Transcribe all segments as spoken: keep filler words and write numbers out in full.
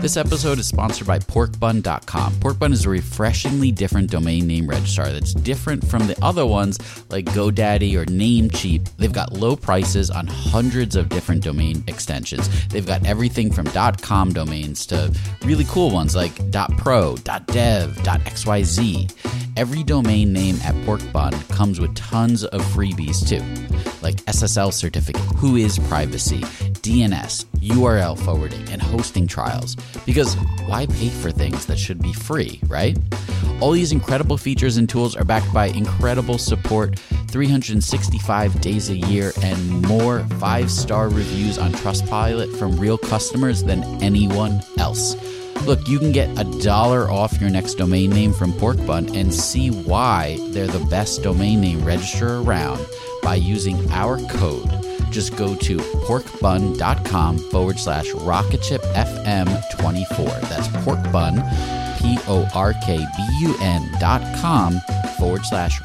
This episode is sponsored by pork bun dot com. Pork Bun is a refreshingly different domain name registrar that's different from the other ones like GoDaddy or Namecheap. They've got low prices on hundreds of different domain extensions. They've got everything from .com domains to really cool ones like .pro, .dev, .xyz. Every domain name at Porkbun comes with tons of freebies too, like S S L certificate, Whois privacy, D N S, U R L forwarding, and hosting trials. Because why pay for things that should be free, right? All these incredible features and tools are backed by incredible support, three hundred sixty-five days a year, and more five-star reviews on Trustpilot from real customers than anyone else. Look, you can get a dollar off your next domain name from Porkbun and see why they're the best domain name registrar around by using our code. Just go to porkbun.com forward slash rocketshipfm24. That's porkbun, P O R K B U N dot com forward slash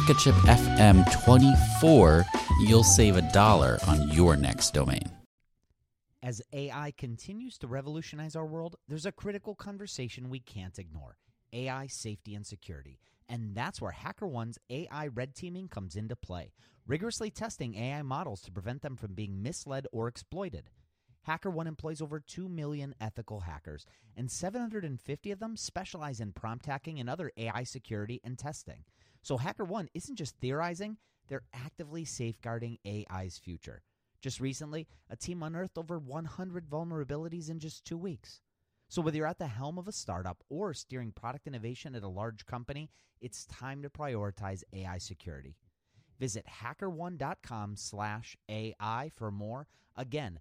rocketshipfm24. You'll save a dollar on your next domain. As A I continues to revolutionize our world, there's a critical conversation we can't ignore: A I safety and security. And that's where HackerOne's A I red teaming comes into play, rigorously testing A I models to prevent them from being misled or exploited. HackerOne employs over two million ethical hackers, and seven hundred fifty of them specialize in prompt hacking and other A I security and testing. So HackerOne isn't just theorizing, they're actively safeguarding A I's future. Just recently, a team unearthed over one hundred vulnerabilities in just two weeks. So whether you're at the helm of a startup or steering product innovation at a large company, it's time to prioritize A I security. Visit hackerone.com slash AI for more. Again,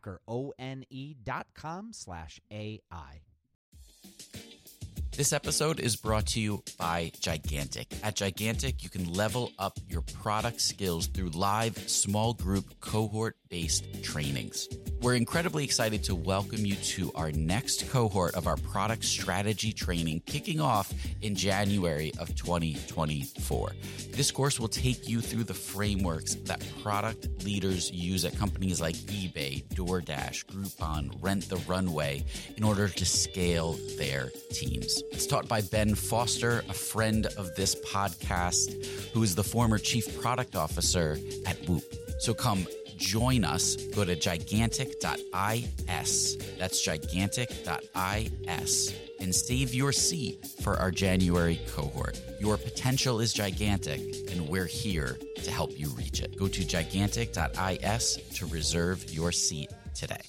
hackerone.com slash AI. This episode is brought to you by Gigantic. At Gigantic, you can level up your product skills through live, small group, cohort-based trainings. We're incredibly excited to welcome you to our next cohort of our product strategy training, kicking off in January of twenty twenty-four. This course will take you through the frameworks that product leaders use at companies like eBay, DoorDash, Groupon, Rent the Runway in order to scale their teams. It's taught by Ben Foster, a friend of this podcast, who is the former chief product officer at Whoop. So come join us. Go to gigantic dot is. That's gigantic dot is and save your seat for our January cohort. Your potential is gigantic, and we're here to help you reach it. Go to gigantic dot is to reserve your seat today.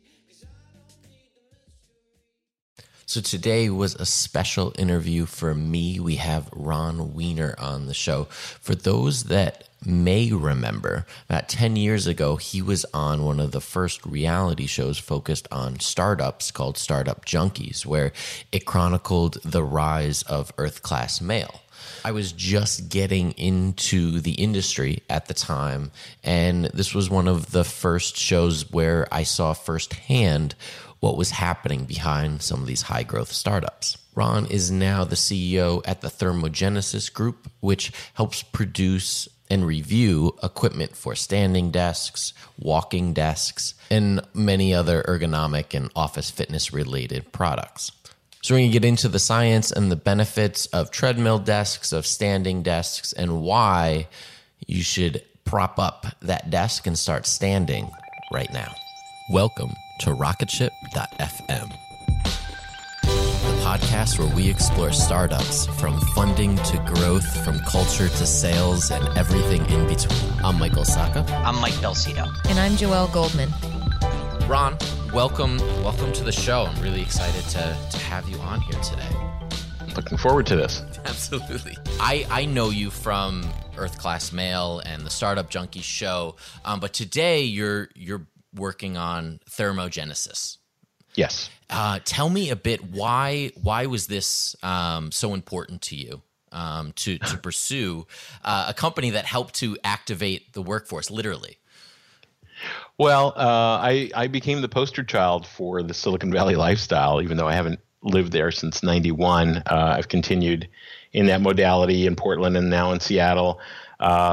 So today was a special interview for me. We have Ron Wiener on the show. For those that may remember, about ten years ago, he was on one of the first reality shows focused on startups called Startup Junkies, where it chronicled the rise of Earth Class Mail. I was just getting into the industry at the time, and this was one of the first shows where I saw firsthand what was happening behind some of these high-growth startups. Ron is now the C E O at the Thermogenesis Group, which helps produce and review equipment for standing desks, walking desks, and many other ergonomic and office fitness-related products. So we're going to get into the science and the benefits of treadmill desks, of standing desks, and why you should prop up that desk and start standing right now. Welcome to rocketship dot f m, the podcast where we explore startups from funding to growth, from culture to sales, and everything in between. I'm Michael Sacca. I'm Mike Belsito. And I'm Joelle Goldman. Ron, welcome welcome to the show. I'm really excited to, to have you on here today. Looking forward to this. Absolutely. I, I know you from Earth Class Mail and the Startup Junkies show, um, but today you're you're working on Thermogenesis. Yes. Uh, tell me a bit, why why was this um, so important to you um, to, to pursue uh, a company that helped to activate the workforce, literally? Well, uh, I, I became the poster child for the Silicon Valley lifestyle, even though I haven't lived there since ninety-one. Uh, I've continued in that modality in Portland and now in Seattle. Um,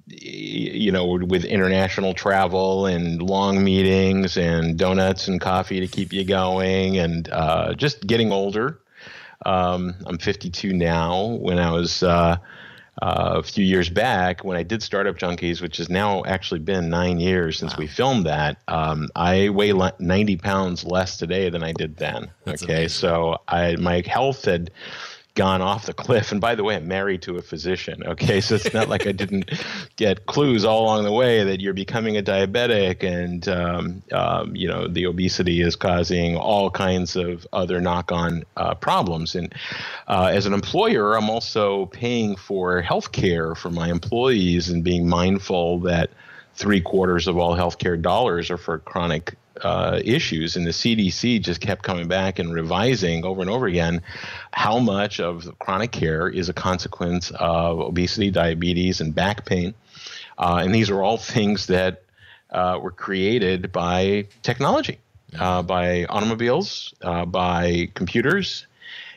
you know, with international travel and long meetings and donuts and coffee to keep you going, and uh, just getting older. Um, I'm fifty-two now. When I was uh, uh, a few years back, when I did Startup Junkies, which has now actually been nine years since wow. we filmed that, um, I weigh ninety pounds less today than I did then. That's okay, amazing. So I my health had gone off the cliff. And by the way, I'm married to a physician. Okay, so it's not like I didn't get clues all along the way that you're becoming a diabetic, and um, um, you know, the obesity is causing all kinds of other knock-on uh, problems. And uh, as an employer, I'm also paying for health care for my employees and being mindful that three quarters of all healthcare dollars are for chronic uh, issues. And the C D C just kept coming back and revising over and over again how much of chronic care is a consequence of obesity, diabetes, and back pain. Uh, and these are all things that uh, were created by technology, uh, by automobiles, uh, by computers.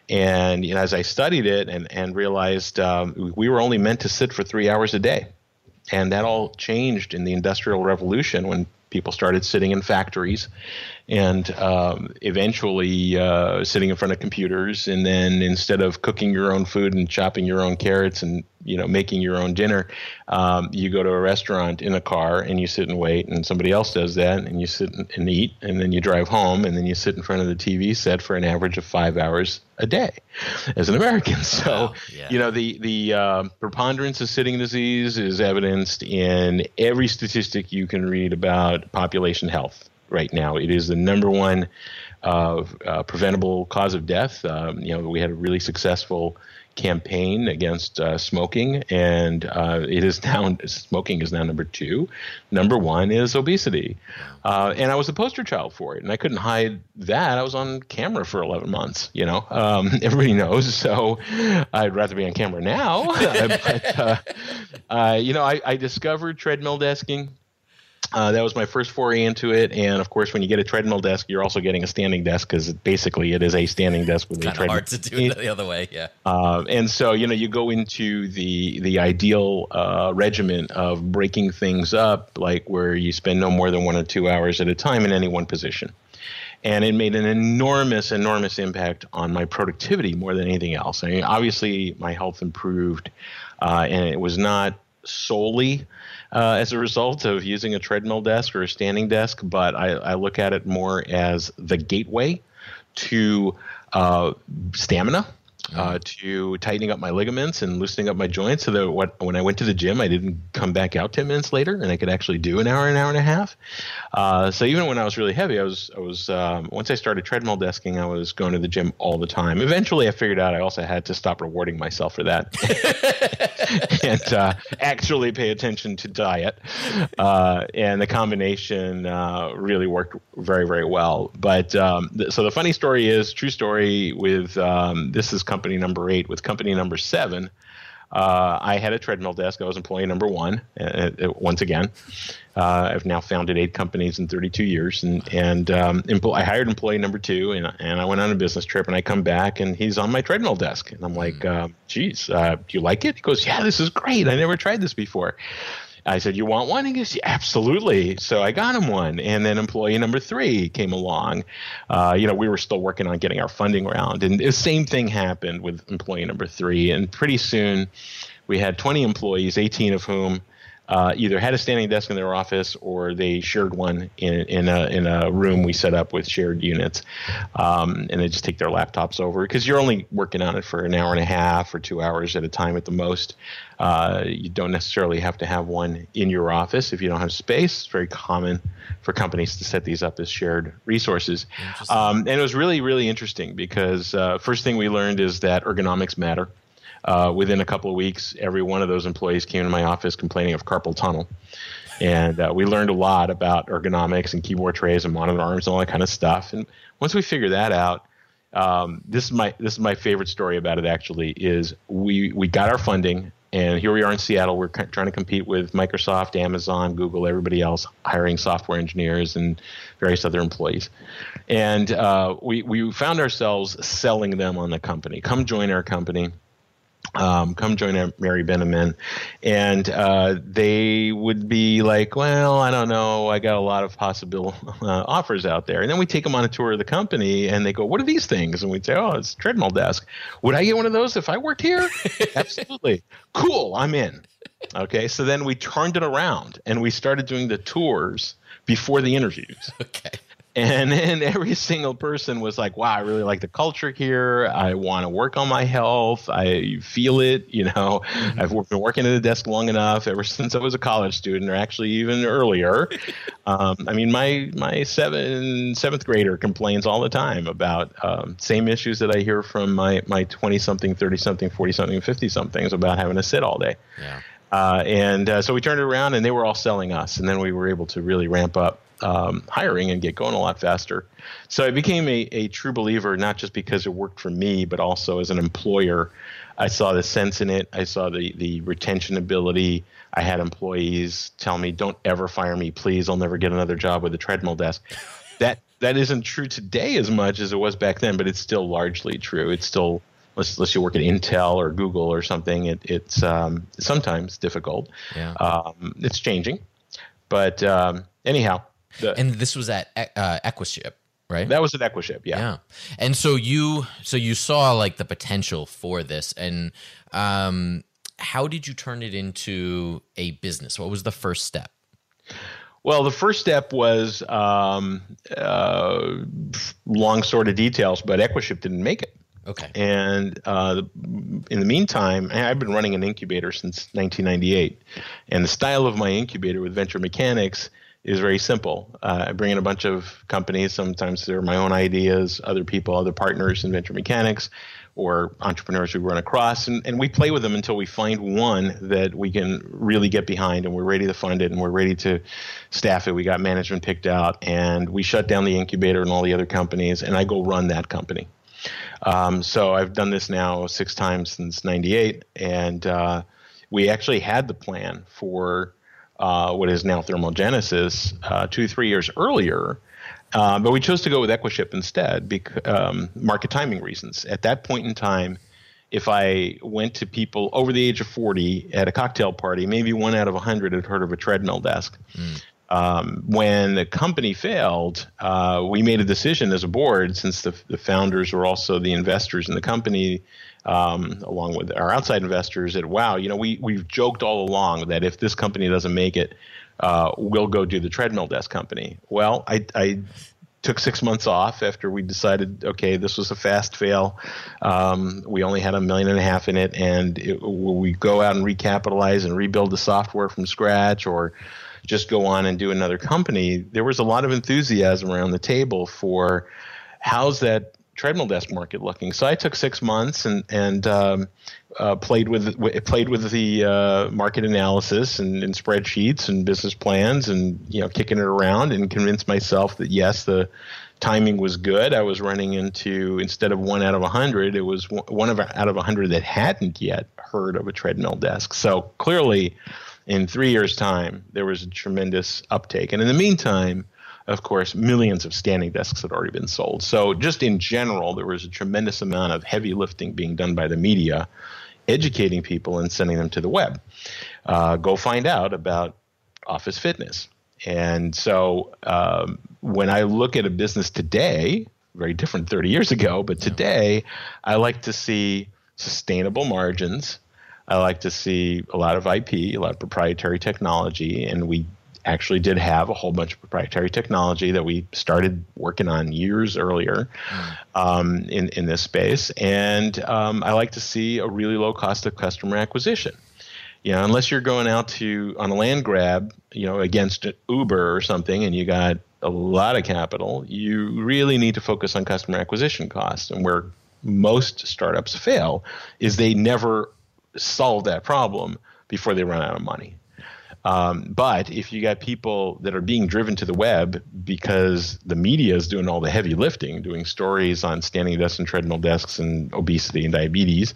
And you know, as I studied it and, and realized um, we were only meant to sit for three hours a day. And that all changed in the Industrial Revolution when people started sitting in factories and um, eventually uh, sitting in front of computers. And then instead of cooking your own food and chopping your own carrots and, you know, making your own dinner, um, you go to a restaurant in a car and you sit and wait, and somebody else does that, and you sit and eat, and then you drive home, and then you sit in front of the T V set for an average of five hours a day as an American. So, wow, yeah. you know, the, the uh, preponderance of sitting disease is evidenced in every statistic you can read about population health right now. It is the number one uh, uh, preventable cause of death. Um, you know, we had a really successful campaign against uh, smoking, and uh, it is now smoking is now number two. Number one is obesity, uh, and I was the poster child for it, and I couldn't hide that. I was on camera for eleven months. You know, um, everybody knows. So I'd rather be on camera now. but uh, uh, you know, I, I discovered treadmill desking. Uh, that was my first foray into it, and of course, when you get a treadmill desk, you're also getting a standing desk, because basically it is a standing desk with it's a treadmill. Hard to do it the other way, yeah. Uh, and so, you know, you go into the the ideal uh, regimen of breaking things up, like where you spend no more than one or two hours at a time in any one position. And it made an enormous, enormous impact on my productivity more than anything else. I mean, obviously, my health improved, uh, and it was not solely Uh, as a result of using a treadmill desk or a standing desk, but I, I look at it more as the gateway to uh, stamina, uh, to tightening up my ligaments and loosening up my joints, so that what, when I went to the gym, I didn't come back out ten minutes later, and I could actually do an hour, an hour and a half. Uh, so even when I was really heavy, I was, I was um, once I started treadmill desking, I was going to the gym all the time. Eventually, I figured out I also had to stop rewarding myself for that and uh, actually pay attention to diet. Uh, and the combination uh, really worked very, very well. But um, th- so the funny story is, true story with um, this is company number eight. With company number seven, uh, I had a treadmill desk. I was employee number one. Uh, uh, once again, uh, I've now founded eight companies in thirty-two years, and and um, empl- I hired employee number two, and and I went on a business trip, and I come back, and he's on my treadmill desk, and I'm like, uh, "Geez, uh, do you like it?" He goes, "Yeah, this is great. I never tried this before." I said, "You want one?" He goes, "Yeah, absolutely." So I got him one. And then employee number three came along. Uh, you know, we were still working on getting our funding round. And the same thing happened with employee number three. And pretty soon we had twenty employees, eighteen of whom uh, either had a standing desk in their office or they shared one in, in, a, in a room we set up with shared units. Um, and they just take their laptops over, because you're only working on it for an hour and a half or two hours at a time at the most. Uh, you don't necessarily have to have one in your office if you don't have space. It's very common for companies to set these up as shared resources. Um, and it was really, really interesting, because uh, first thing we learned is that ergonomics matter. Uh, within a couple of weeks, every one of those employees came to my office complaining of carpal tunnel. And uh, we learned a lot about ergonomics and keyboard trays and monitor arms and all that kind of stuff. And once we figured that out, um, this is my this is my favorite story about it, actually, is we, we got our funding. And here we are in Seattle. We're trying to compete with Microsoft, Amazon, Google, everybody else, hiring software engineers and various other employees. And uh, we, we found ourselves selling them on the company. Come join our company. Um, come join Mary Benemin. And uh, they would be like, well, I don't know. I got a lot of possible uh, offers out there. And then we take them on a tour of the company and they go, what are these things? And we'd say, oh, it's a treadmill desk. Would I get one of those if I worked here? Absolutely. Cool. I'm in. Okay. So then we turned it around and we started doing the tours before the interviews. Okay. And then every single person was like, wow, I really like the culture here. I want to work on my health. I feel it. You know, mm-hmm. I've been working at a desk long enough ever since I was a college student, or actually even earlier. um, I mean, my my seven, seventh grader complains all the time about um, same issues that I hear from my my twenty-something, thirty-something, forty-something, fifty-somethings about having to sit all day. Yeah. Uh, and uh, so we turned it around and they were all selling us. And then we were able to really ramp up Um, hiring and get going a lot faster. So I became a, a true believer, not just because it worked for me, but also as an employer. I saw the sense in it. I saw the, the retention ability. I had employees tell me, don't ever fire me, please. I'll never get another job with a treadmill desk. That that isn't true today as much as it was back then, but it's still largely true. It's still, unless, unless you work at Intel or Google or something, it, it's um, sometimes difficult. Yeah. Um, it's changing. But um, anyhow. The, and this was at uh, Equiship, right? That was at Equiship, yeah. Yeah. And so you, so you saw like the potential for this, and um, how did you turn it into a business? What was the first step? Well, the first step was um, uh, long sort of details, but Equiship didn't make it. Okay. And uh, in the meantime, I've been running an incubator since nineteen ninety-eight, and the style of my incubator with Venture Mechanics is very simple. Uh, I bring in a bunch of companies. Sometimes they're my own ideas, other people, other partners in Venture Mechanics, or entrepreneurs we run across, and, and we play with them until we find one that we can really get behind, and we're ready to fund it, and we're ready to staff it. We got management picked out, and we shut down the incubator and all the other companies, and I go run that company. Um, so I've done this now six times since ninety-eight, and uh, we actually had the plan for Uh, what is now Thermogenesis, uh, two, three years earlier. Uh, but we chose to go with Equiship instead because um, market timing reasons. At that point in time, if I went to people over the age of forty at a cocktail party, maybe one out of a hundred had heard of a treadmill desk. Mm. Um, when the company failed, uh, we made a decision as a board, since the, the founders were also the investors in the company, um, along with our outside investors, that, wow, you know, we, we've joked all along that if this company doesn't make it, uh, we'll go do the treadmill desk company. Well, I, I took six months off after we decided, okay, this was a fast fail. Um, we only had a million and a half in it, and it, will we go out and recapitalize and rebuild the software from scratch, or just go on and do another company? There was a lot of enthusiasm around the table for how's that treadmill desk market looking. So I took six months and and um, uh, played with played with the uh, market analysis and, and spreadsheets and business plans, and you know, kicking it around, and convinced myself that yes, the timing was good. I was running into, instead of one out of a hundred, it was one of out of a hundred that hadn't yet heard of a treadmill desk. So clearly, in three years' time, there was a tremendous uptake. And in the meantime, of course, millions of standing desks had already been sold. So just in general, there was a tremendous amount of heavy lifting being done by the media, educating people and sending them to the web. Uh, go find out about Office Fitness. And so um, when I look at a business today, very different thirty years ago, but today I like to see sustainable margins. I like to see a lot of I P, a lot of proprietary technology, and we actually did have a whole bunch of proprietary technology that we started working on years earlier um, in, in this space. And um, I like to see a really low cost of customer acquisition. You know, unless you're going out to on a land grab, you know, against Uber or something, and you got a lot of capital, you really need to focus on customer acquisition costs. And where most startups fail is they never solve that problem before they run out of money. Um, but if you got people that are being driven to the web because the media is doing all the heavy lifting, doing stories on standing desks and treadmill desks and obesity and diabetes,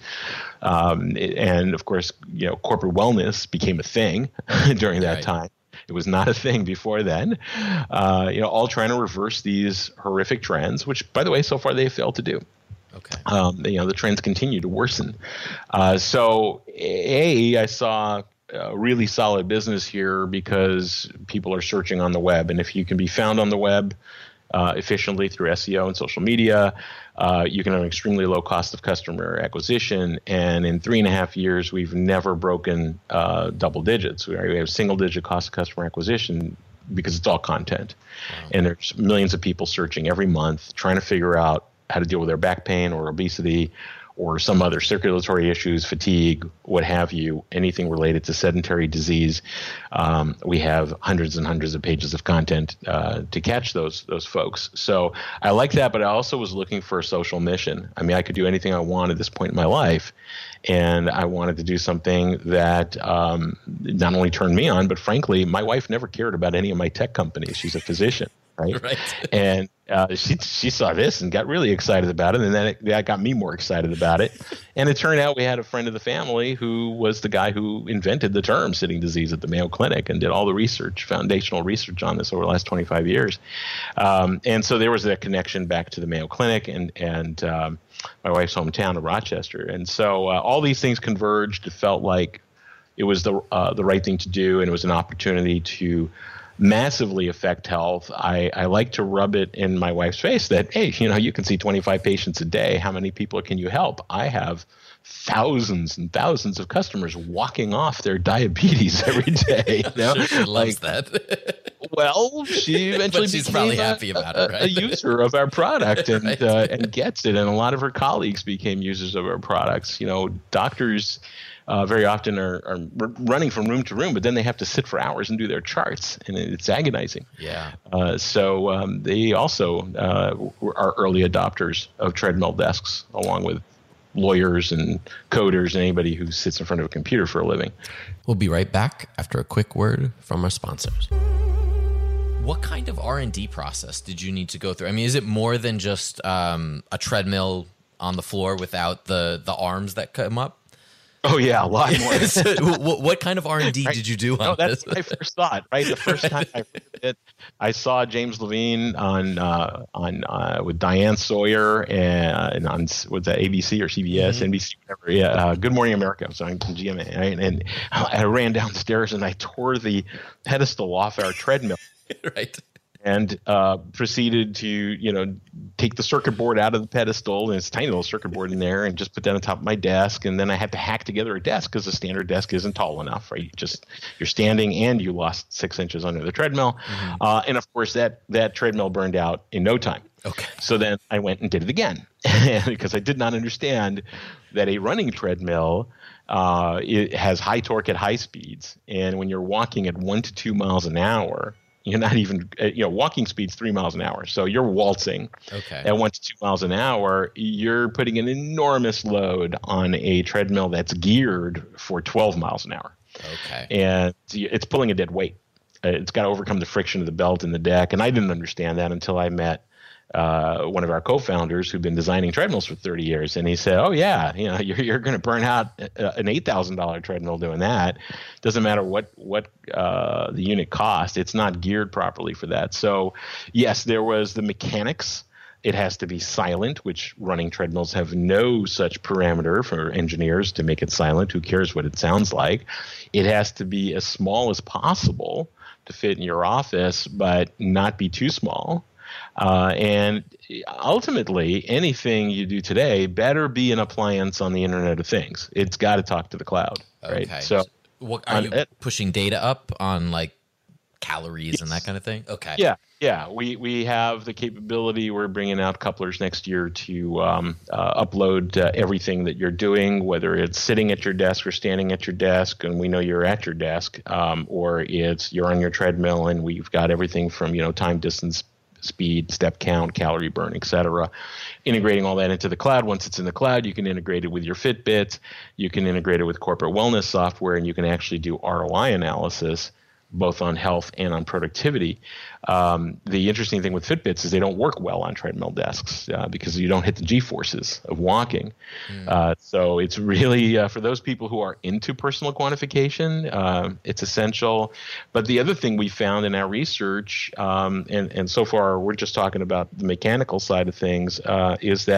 um, and of course, you know, corporate wellness became a thing during that right. time. It was not a thing before then. Uh, you know, all trying to reverse these horrific trends, which, by the way, so far they've failed to do. Okay. Um, you know, the trends continue to worsen. Uh, so, A, I saw a really solid business here because people are searching on the web. And if you can be found on the web uh, efficiently through S E O and social media, uh, you can have an extremely low cost of customer acquisition. And in three and a half years, we've never broken uh, double digits. We have single digit cost of customer acquisition because it's all content. Wow. And there's millions of people searching every month trying to figure out how to deal with their back pain or obesity or some other circulatory issues, fatigue, what have you, anything related to sedentary disease. Um, we have hundreds and hundreds of pages of content uh, to catch those those folks. So I like that, but I also was looking for a social mission. I mean, I could do anything I want at this point in my life, and I wanted to do something that um, not only turned me on, but frankly, my wife never cared about any of my tech companies. She's a physician. Right. right. And uh, she she saw this and got really excited about it. And then it, that got me more excited about it. And it turned out we had a friend of the family who was the guy who invented the term sitting disease at the Mayo Clinic and did all the research, foundational research on this over the last twenty-five years. Um, and so there was that connection back to the Mayo Clinic and, and um, my wife's hometown of Rochester. And so uh, all these things converged. It felt like it was the uh, the right thing to do, and it was an opportunity to massively affect health. I, I like to rub it in my wife's face that, hey, you know, you can see twenty-five patients a day. How many people can you help? I have thousands and thousands of customers walking off their diabetes every day. You know? She loves that. Well, she eventually but she's became probably a, happy about a, it, right? a user of our product and right. uh, and gets it. And a lot of her colleagues became users of our products. You know, doctors uh, very often are, are running from room to room, but then they have to sit for hours and do their charts, and it's agonizing. Yeah. Uh, so um, they also uh, are early adopters of treadmill desks, along with lawyers and coders and anybody who sits in front of a computer for a living. We'll be right back after a quick word from our sponsors. What kind of R and D process did you need to go through? I mean, is it more than just um, a treadmill on the floor without the, the arms that come up? Oh, yeah, a lot more. So, what, what kind of R and D right. did you do on no, that's this? my first thought, right? The first time I read it, I saw James Levine on uh, on uh, with Diane Sawyer and, and on was that A B C or C B S, mm-hmm. N B C, whatever. Yeah, uh, Good Morning America. So I'm G M A, right? And I ran downstairs and I tore the pedestal off our treadmill. Right. And uh, proceeded to, you know, take the circuit board out of the pedestal, and it's a tiny little circuit board in there, and just put that on top of my desk. And then I had to hack together a desk because the standard desk isn't tall enough, right? You just you're standing and you lost six inches under the treadmill, mm-hmm. uh, and of course that that treadmill burned out in no time. Okay. So then I went and did it again because I did not understand that a running treadmill uh, it has high torque at high speeds, and when you're walking at one to two miles an hour. You're not even, you know, walking speed's three miles an hour. So you're waltzing okay. at one to two miles an hour. You're putting an enormous load on a treadmill that's geared for twelve miles an hour. Okay. And it's pulling a dead weight. It's got to overcome the friction of the belt and the deck. And I didn't understand that until I met uh, one of our co-founders who'd been designing treadmills for thirty years. And he said, oh, yeah, you know, you're, you're going to burn out an eight thousand dollars treadmill doing that. Doesn't matter what, what uh, the unit cost. It's not geared properly for that. So, yes, there was the mechanics. It has to be silent, which running treadmills have no such parameter for engineers to make it silent. Who cares what it sounds like? It has to be as small as possible to fit in your office, but not be too small. Uh, and ultimately, anything you do today better be an appliance on the Internet of Things. It's got to talk to the cloud, right? Okay. So, what, are you it, pushing data up on like calories yes. and that kind of thing? Okay. Yeah, yeah. We we have the capability. We're bringing out couplers next year to um, uh, upload uh, everything that you're doing, whether it's sitting at your desk or standing at your desk, and we know you're at your desk, um, or it's you're on your treadmill, and we've got everything from you know time, distance, speed, step count, calorie burn, et cetera. Integrating all that into the cloud. Once it's in the cloud, you can integrate it with your Fitbit. You can integrate it with corporate wellness software, and you can actually do R O I analysis both on health and on productivity. Um, the interesting thing with Fitbits is they don't work well on treadmill desks uh, because you don't hit the G-forces of walking. Mm. Uh, so it's really, uh, for those people who are into personal quantification, uh, it's essential. But the other thing we found in our research, um, and, and so far we're just talking about the mechanical side of things, uh, is that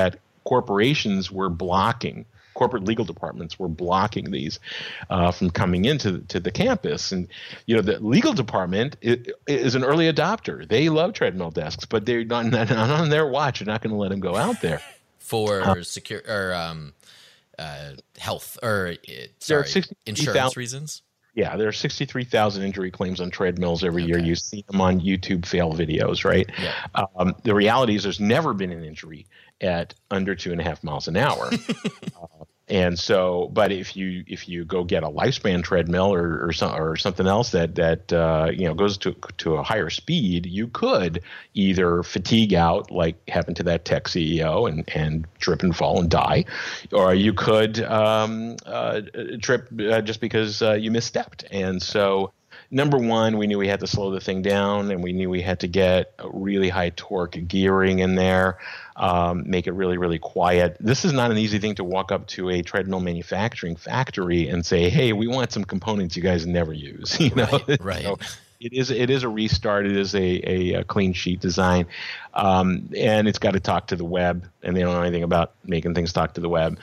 corporations were blocking. Corporate legal departments were blocking these uh, from coming into to the campus. And, you know, the legal department is, is an early adopter. They love treadmill desks, but they're not, not on their watch. They're not going to let them go out there. For uh, secure or um, uh, health or uh, sorry, insurance reasons? Yeah, there are sixty-three thousand injury claims on treadmills every okay. year. You see them on YouTube fail videos, right? Yeah. Um, the reality is there's never been an injury at under two and a half miles an hour. uh, and so, but if you if you go get a lifespan treadmill or or, some, or something else that that uh, you know goes to to a higher speed, you could either fatigue out, like happened to that tech C E O, and and trip and fall and die, or you could um, uh, trip uh, just because uh, you misstepped. And so, number one, we knew we had to slow the thing down, and we knew we had to get a really high torque gearing in there, um, make it really, really quiet. This is not an easy thing to walk up to a treadmill manufacturing factory and say, hey, we want some components you guys never use. You know, right. right. So it is it is a restart. It is a, a, a clean sheet design, um, and it's got to talk to the web, and they don't know anything about making things talk to the web.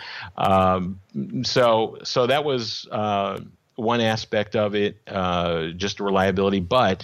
Um, so so that was uh, one aspect of it, uh, just reliability. But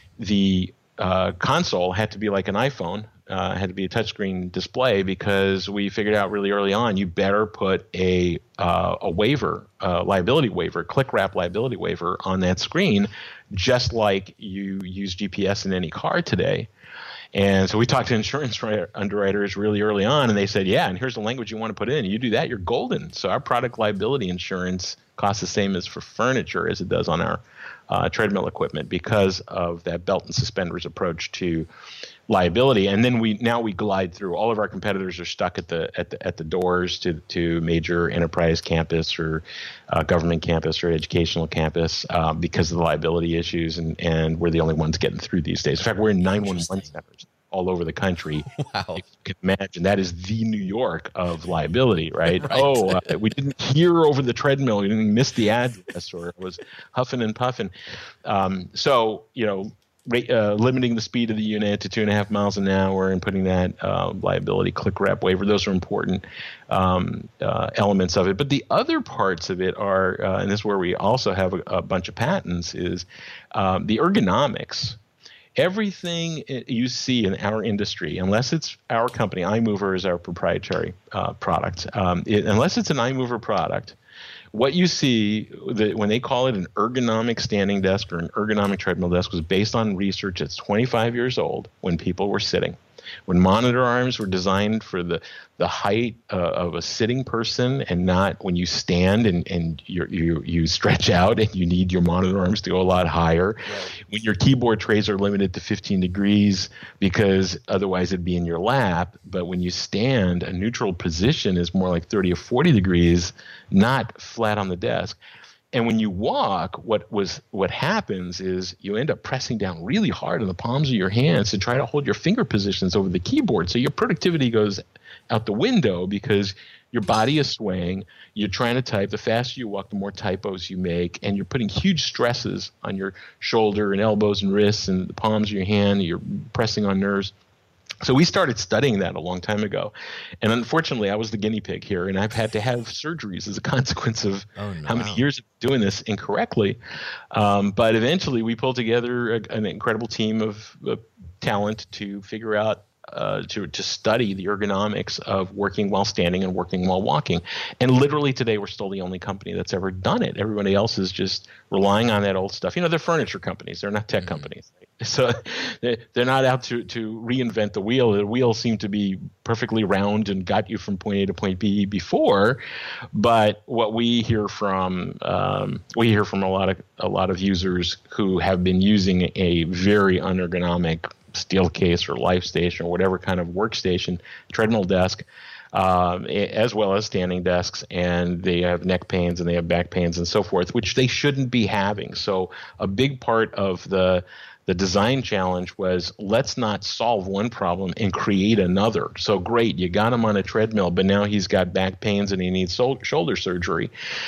the uh, console had to be like an iPhone. Uh, had to be a touchscreen display, because we figured out really early on you better put a uh, a waiver, uh, liability waiver, click wrap liability waiver on that screen, just like you use G P S in any car today. And so we talked to insurance underwriters really early on, and they said, yeah, and here's the language you want to put in. You do that, you're golden. So our product liability insurance costs the same as for furniture as it does on our uh, treadmill equipment, because of that belt and suspenders approach to liability. And then we now we glide through. All of our competitors are stuck at the at the at the doors to to major enterprise campus or uh, government campus or educational campus uh, because of the liability issues, and and we're the only ones getting through these days. In fact, we're in nine one one centers all over the country. Wow. If you can imagine, that is the New York of liability, right? Right. Oh, uh, we didn't hear over the treadmill. We didn't miss the address, or it was huffing and puffing. Um, so, you know, Uh, limiting the speed of the unit to two and a half miles an hour and putting that uh, liability click wrap waiver. Those are important um, uh, elements of it. But the other parts of it are, uh, and this is where we also have a, a bunch of patents, is um, the ergonomics. Everything you see in our industry, unless it's our company, iMover is our proprietary uh, product, um, it, unless it's an iMover product, what you see, the, when they call it an ergonomic standing desk or an ergonomic treadmill desk, was based on research that's twenty-five years old, when people were sitting. When monitor arms were designed for the, the height uh, of a sitting person, and not when you stand and, and you you you stretch out and you need your monitor arms to go a lot higher. Right. When your keyboard trays are limited to fifteen degrees because otherwise it'd be in your lap. But when you stand, a neutral position is more like thirty or forty degrees, not flat on the desk. And when you walk, what was what happens is you end up pressing down really hard on the palms of your hands to try to hold your finger positions over the keyboard. So your productivity goes out the window, because your body is swaying. You're trying to type. The faster you walk, the more typos you make, and you're putting huge stresses on your shoulder and elbows and wrists and the palms of your hand. You're pressing on nerves. So we started studying that a long time ago. And unfortunately, I was the guinea pig here, and I've had to have surgeries as a consequence of oh, no, how many wow. years of doing this incorrectly. Um, but eventually, we pulled together a, an incredible team of uh, talent to figure out Uh, to to study the ergonomics of working while standing and working while walking. And literally today, we're still the only company that's ever done it. Everybody else is just relying on that old stuff. You know, they're furniture companies. They're not tech mm-hmm. companies. So they're not out to, to reinvent the wheel. The wheel seemed to be perfectly round and got you from point A to point B before. But what we hear from um, we hear from a lot of a lot of users who have been using a very unergonomic steel case or life station or whatever kind of workstation, treadmill desk, um, as well as standing desks, and they have neck pains and they have back pains and so forth, which they shouldn't be having. So a big part of the the design challenge was, let's not solve one problem and create another. So great, you got him on a treadmill, but now he's got back pains and he needs sol- shoulder surgery.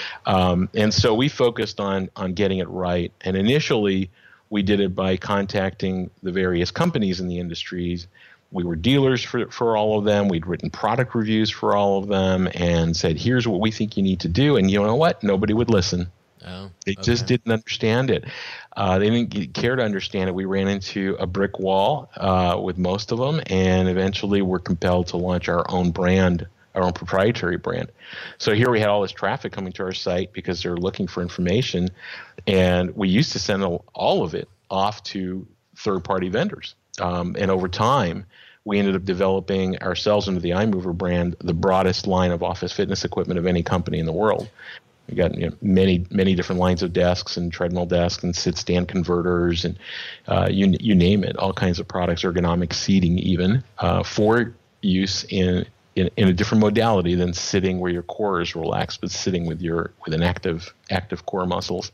Um, and so we focused on on getting it right. And initially, we did it by contacting the various companies in the industries we were dealers for, for all of them. We'd written product reviews for all of them and said, here's what we think you need to do. And you know what? Nobody would listen. Oh, they okay. just didn't understand it. Uh, they didn't get, care to understand it. We ran into a brick wall uh, with most of them, and eventually were compelled to launch our own brand, our own proprietary brand. So here we had all this traffic coming to our site because they're looking for information, and we used to send all of it off to third-party vendors. Um, and over time, we ended up developing ourselves into the iMover brand, the broadest line of office fitness equipment of any company in the world. We got you know, many, many different lines of desks and treadmill desks and sit-stand converters and uh, you you name it, all kinds of products, ergonomic seating even, uh, for use in, in in a different modality than sitting where your core is relaxed, but sitting with your with an active active core muscles.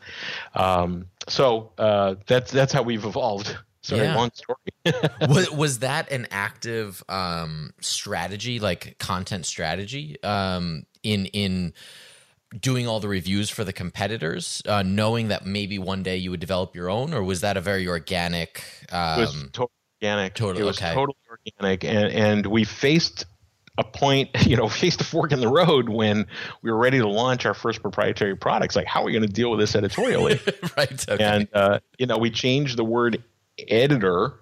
Um, so uh, that's that's how we've evolved. Sorry, Yeah. long story. was, was that an active um, strategy, like content strategy, um, in in doing all the reviews for the competitors, uh, knowing that maybe one day you would develop your own, or was that a very organic? Um, It was totally organic. Totally, it was okay. totally organic, and and we faced a point, you know, faced a fork in the road when we were ready to launch our first proprietary products. Like, how are we going to deal with this editorially? right. Okay. And uh, you know, we changed the word editor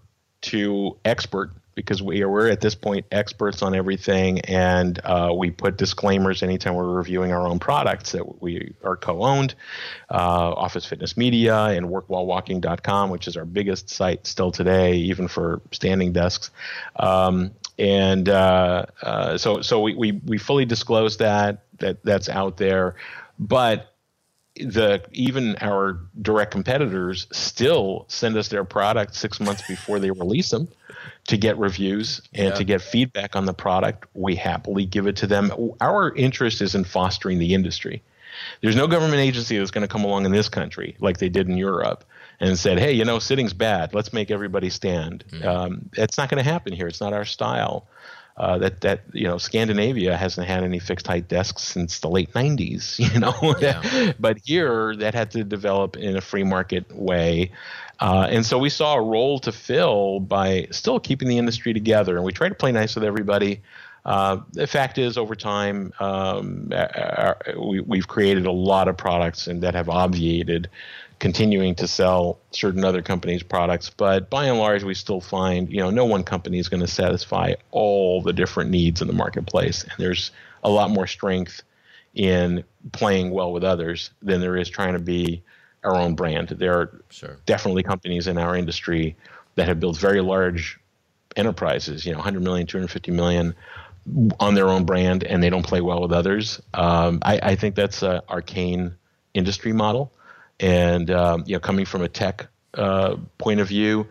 to expert, because we are we're at this point experts on everything, and uh, we put disclaimers anytime we're reviewing our own products that we are co-owned. Uh, Office Fitness Media and work while walking dot com, which is our biggest site still today, even for standing desks. Um, and uh, uh, so so we, we we fully disclose that that that's out there, but the even our direct competitors still send us their product six months before they release them to get reviews and Yeah. to get feedback on the product. We happily give it to them. Our interest is in fostering the industry. There's no government agency that's going to come along in this country like they did in Europe and said, hey, you know, sitting's bad. Let's make everybody stand. Mm. Um, that's not going to happen here. It's not our style. Uh, that that you know, Scandinavia hasn't had any fixed height desks since the late nineties. You know, Yeah. but here that had to develop in a free market way, uh, and so we saw a role to fill by still keeping the industry together, and we try to play nice with everybody. Uh, the fact is, over time, um, our, we, we've created a lot of products and that have obviated continuing to sell certain other companies' products. But by and large, we still find, you know, no one company is going to satisfy all the different needs in the marketplace. And there's a lot more strength in playing well with others than there is trying to be our own brand. There are Sure. definitely companies in our industry that have built very large enterprises, you know, one hundred million, two hundred fifty million on their own brand, and they don't play well with others. Um, I, I think that's an arcane industry model. And, um, you know, coming from a tech uh, point of view,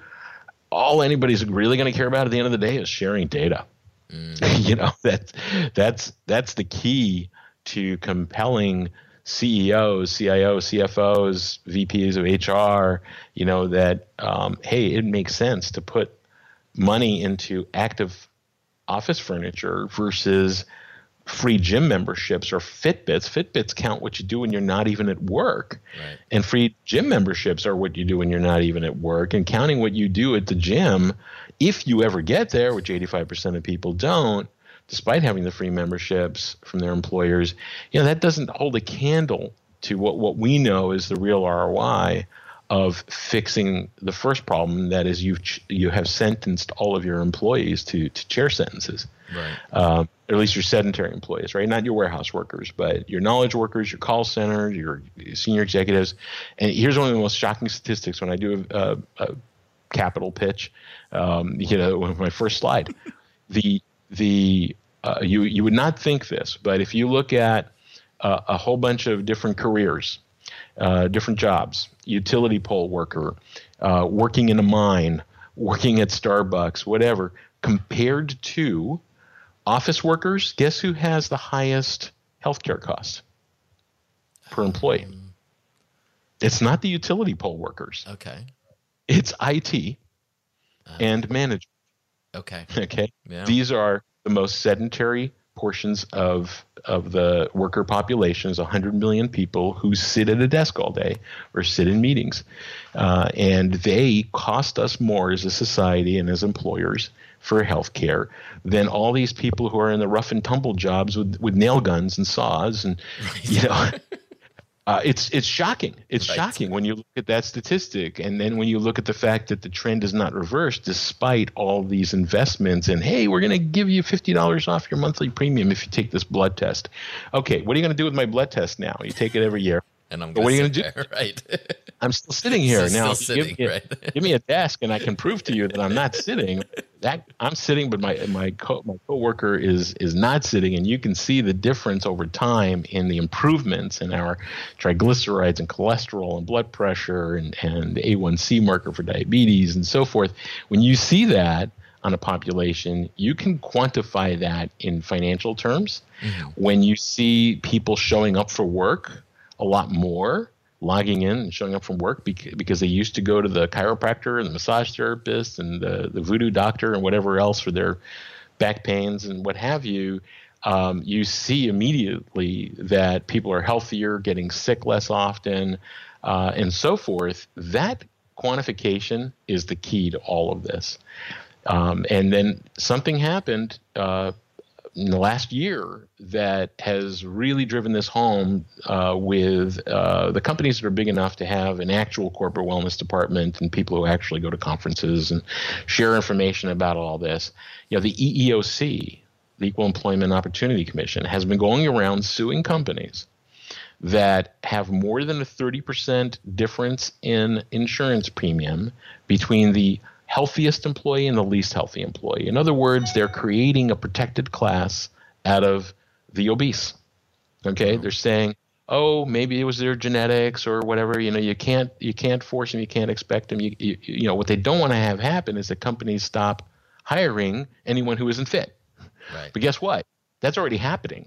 all anybody's really going to care about at the end of the day is sharing data. Mm. You know, that's, that's, that's the key to compelling C E Os, C I Os, C F Os, V Ps of H R, you know, that, um, hey, it makes sense to put money into active office furniture versus free gym memberships or Fitbits. Fitbits count what you do when you're not even at work. Right. And free gym memberships are what you do when you're not even at work. And counting what you do at the gym, if you ever get there, which eighty-five percent of people don't, despite having the free memberships from their employers, you know, that doesn't hold a candle to what, what we know is the real R O I of fixing the first problem, that is you've you have sentenced all of your employees to to chair sentences. Right. Um, or at least your sedentary employees, right? Not your warehouse workers, but your knowledge workers, your call centers, your senior executives. And here's one of the most shocking statistics when I do a, a capital pitch. Um, you know, my first slide, the the uh, you you would not think this, but if you look at uh, a whole bunch of different careers, uh, different jobs, utility pole worker, uh, working in a mine, working at Starbucks, whatever, compared to office workers, guess who has the highest healthcare costs per employee? Um, it's not the utility pole workers. Okay. It's I T uh, and management. Okay. Okay. Yeah. These are the most sedentary portions of of the worker population. Is one hundred million people who sit at a desk all day or sit in meetings. Uh, and they cost us more as a society and as employers for healthcare than all these people who are in the rough and tumble jobs with, with nail guns and saws. And, right. you know, uh, it's it's shocking. It's right. shocking when you look at that statistic. And then when you look at the fact that the trend is not reversed despite all these investments and, hey, we're going to give you fifty dollars off your monthly premium if you take this blood test. Okay, what are you going to do with my blood test now? You take it every year. And I'm what are you going to do? There, right. I'm still sitting here still now. Still sitting, give, me, right. give me a desk, and I can prove to you that I'm not sitting. That I'm sitting, but my my co my coworker is is not sitting, and you can see the difference over time in the improvements in our triglycerides and cholesterol and blood pressure and and the A one C marker for diabetes and so forth. When you see that on a population, you can quantify that in financial terms. Mm-hmm. When you see people showing up for work a lot more, logging in and showing up from work because, because they used to go to the chiropractor and the massage therapist and the, the voodoo doctor and whatever else for their back pains and what have you, um, you see immediately that people are healthier, getting sick less often, uh, and so forth. That quantification is the key to all of this. Um, and then something happened uh, in the last year that has really driven this home uh, with uh, the companies that are big enough to have an actual corporate wellness department and people who actually go to conferences and share information about all this. You know, the E E O C, the Equal Employment Opportunity Commission, has been going around suing companies that have more than a thirty percent difference in insurance premium between the healthiest employee and the least healthy employee. In other words, they're creating a protected class out of the obese. Okay, they're saying, oh, maybe it was their genetics or whatever. You know, you can't you can't force them, you can't expect them. You you, you know, what they don't want to have happen is that companies stop hiring anyone who isn't fit. Right. But guess what? That's already happening.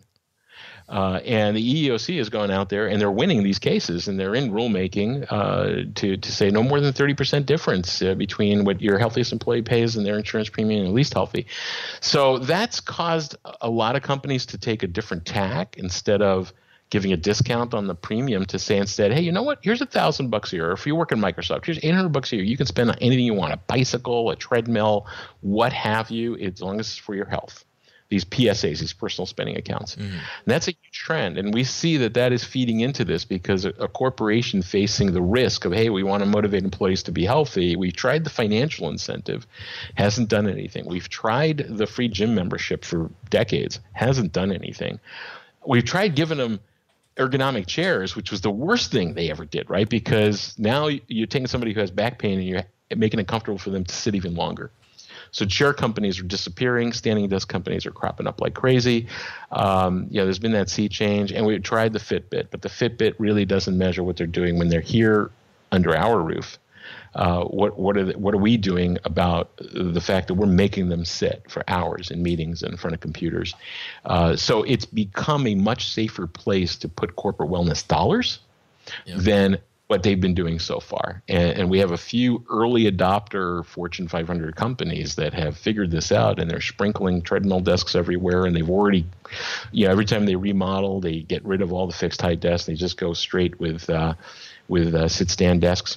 Uh, and the E E O C has gone out there and they're winning these cases, and they're in rulemaking uh, to to say no more than thirty percent difference uh, between what your healthiest employee pays and their insurance premium and least healthy. So that's caused a lot of companies to take a different tack. Instead of giving a discount on the premium, to say instead, hey, you know what? Here's a thousand bucks a year. If you work in Microsoft, here's eight hundred bucks a year. You can spend on anything you want: a bicycle, a treadmill, what have you, as long as it's for your health. These P S As, these personal spending accounts. Mm-hmm. And that's a huge trend. And we see that that is feeding into this because a, a corporation facing the risk of, hey, we want to motivate employees to be healthy. We've tried the financial incentive, hasn't done anything. We've tried the free gym membership for decades, hasn't done anything. We've tried giving them ergonomic chairs, which was the worst thing they ever did, right? Because now you're taking somebody who has back pain and you're making it comfortable for them to sit even longer. So chair companies are disappearing. Standing desk companies are cropping up like crazy. Um, yeah, there's been that sea change. And we tried the Fitbit, but the Fitbit really doesn't measure what they're doing when they're here under our roof. Uh, what what are the, what are we doing about the fact that we're making them sit for hours in meetings and in front of computers? Uh, so it's become a much safer place to put corporate wellness dollars yeah. than what they've been doing so far. And, and we have a few early adopter Fortune five hundred companies that have figured this out, and they're sprinkling treadmill desks everywhere. And they've already, you know, every time they remodel, they get rid of all the fixed height desks. They just go straight with, uh, with uh, sit stand desks.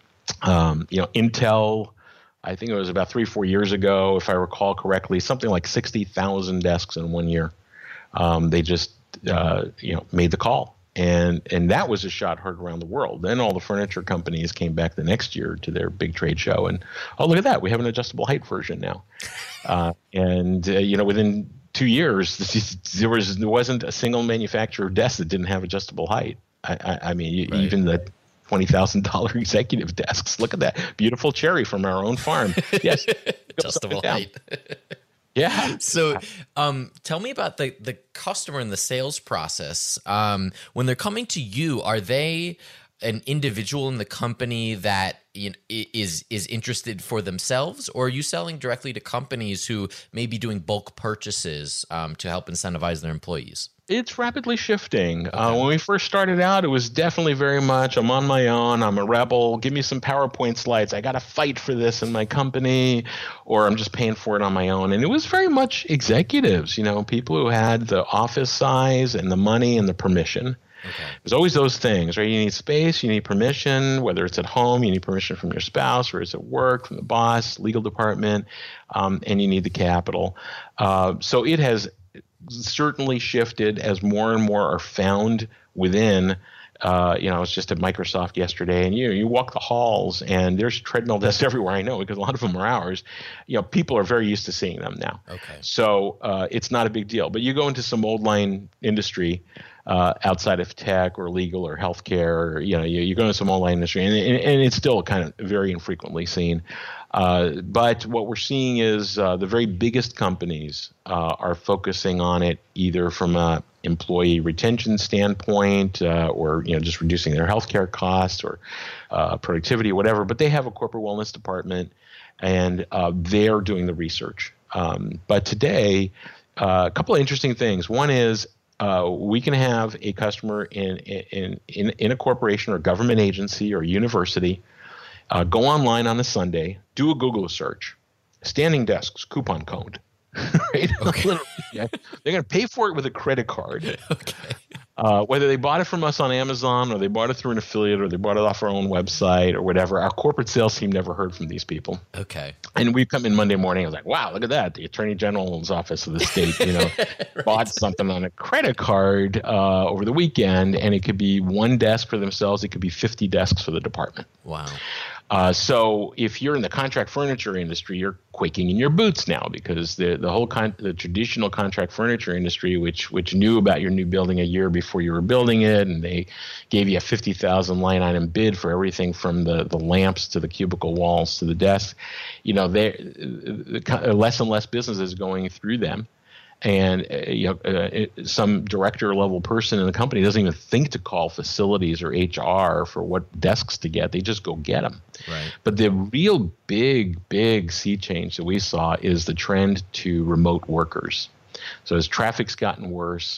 Um, you know, Intel, I think it was about three, four years ago, if I recall correctly, something like sixty thousand desks in one year. Um, they just, uh, you know, made the call. And and that was a shot heard around the world. Then all the furniture companies came back the next year to their big trade show, and oh, look at that, we have an adjustable height version now. Uh, and uh, you know, within two years, there was there wasn't a single manufacturer of desks that didn't have adjustable height. I, I, I mean, right. even the twenty thousand dollar executive desks. Look at that beautiful cherry from our own farm. Yes, adjustable height. Yeah. So um, tell me about the, the customer and the sales process. Um, when they're coming to you, are they an individual in the company that you know, is is interested for themselves, or are you selling directly to companies who may be doing bulk purchases um, to help incentivize their employees? It's rapidly shifting. Okay. Uh, when we first started out, it was definitely very much, I'm on my own, I'm a rebel, give me some PowerPoint slides, I got to fight for this in my company, or I'm just paying for it on my own. And it was very much executives, you know, people who had the office size and the money and the permission. Okay. There's always those things, right? You need space, you need permission, whether it's at home, you need permission from your spouse, or it's at work, from the boss, legal department, um, and you need the capital. Uh, so it has certainly shifted as more and more are found within. Uh, you know, I was just at Microsoft yesterday, and you you walk the halls, and there's treadmill desks everywhere. I know, because a lot of them are ours. You know, people are very used to seeing them now. Okay. So uh, it's not a big deal. But you go into some old line industry uh, outside of tech or legal or healthcare, or you know, you, you go into some old line industry, and, and, and it's still kind of very infrequently seen. Uh, but what we're seeing is uh, the very biggest companies uh, are focusing on it either from a employee retention standpoint, uh, or you know, just reducing their healthcare costs or uh, productivity, or whatever. But they have a corporate wellness department, and uh, they're doing the research. Um, but today, uh, a couple of interesting things. One is uh, we can have a customer in in in in a corporation or government agency or university uh, go online on a Sunday, do a Google search, standing desks, coupon code. Right? Okay. Yeah. They're going to pay for it with a credit card. Okay. Uh, whether they bought it from us on Amazon, or they bought it through an affiliate, or they bought it off our own website, or whatever. Our corporate sales team never heard from these people. Okay. And we come in Monday morning. I was like, wow, look at that. The Attorney General's office of the state, you know, right. bought something on a credit card uh, over the weekend, and it could be one desk for themselves. It could be fifty desks for the department. Wow. Uh, so if you're in the contract furniture industry, you're quaking in your boots now, because the the whole con- the traditional contract furniture industry, which which knew about your new building a year before you were building it, and they gave you a fifty thousand line item bid for everything from the, the lamps to the cubicle walls to the desks, you know, they the, less and less business is going through them. And uh, you know, uh, it, some director level person in the company doesn't even think to call facilities or H R for what desks to get. They just go get them. Right. But the real big, big sea change that we saw is the trend to remote workers. So as traffic's gotten worse,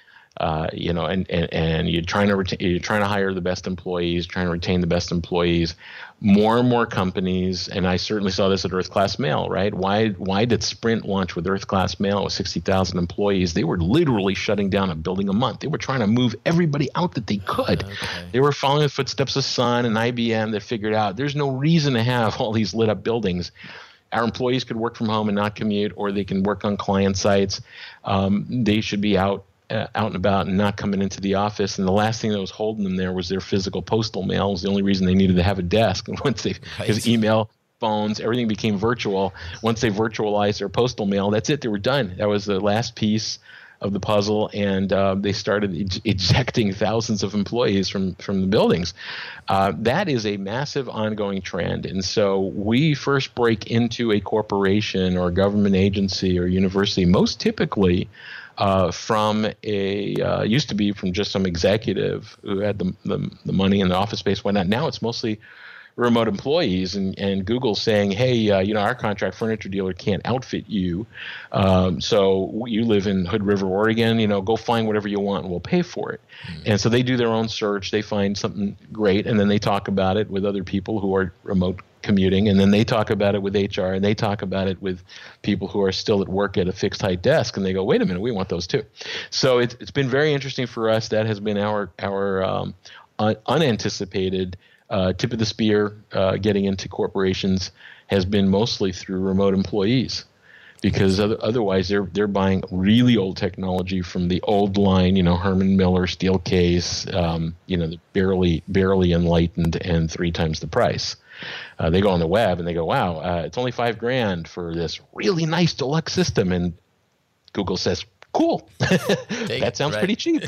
uh, you know, and, and, and you're trying to retain, you're trying to hire the best employees, trying to retain the best employees. More and more companies, and I certainly saw this at Earth Class Mail, right? Why why did Sprint launch with Earth Class Mail with sixty thousand employees? They were literally shutting down a building a month. They were trying to move everybody out that they could. Okay. They were following the footsteps of Sun and I B M that figured out there's no reason to have all these lit up buildings. Our employees could work from home and not commute, or they can work on client sites. Um, they should be out Uh, out and about and not coming into the office. And the last thing that was holding them there was their physical postal mail. It was the only reason they needed to have a desk. And once they, because right. email, phones, everything became virtual. Once they virtualized their postal mail, that's it. They were done. That was the last piece of the puzzle. And uh, they started ej- ejecting thousands of employees from, from the buildings. Uh, that is a massive ongoing trend. And so we first break into a corporation or a government agency or university, most typically Uh, from a uh, used to be from just some executive who had the, the the money and the office space, whatnot. Now it's mostly remote employees, and, and Google saying, hey, uh, you know, our contract furniture dealer can't outfit you, um, so you live in Hood River, Oregon. You know, go find whatever you want, and we'll pay for it. Mm-hmm. And so they do their own search. They find something great, and then they talk about it with other people who are remote commuting, and then they talk about it with H R, and they talk about it with people who are still at work at a fixed height desk, and they go, wait a minute, we want those too. So it's it's been very interesting for us. That has been our our um, un- unanticipated uh, tip of the spear. Uh, getting into corporations has been mostly through remote employees, because other, otherwise they're they're buying really old technology from the old line, you know, Herman Miller Steelcase, um, you know, the barely barely enlightened and three times the price. Uh, they go on the web and they go, wow, uh, it's only five grand for this really nice deluxe system. And Google says, cool. That sounds right. pretty cheap.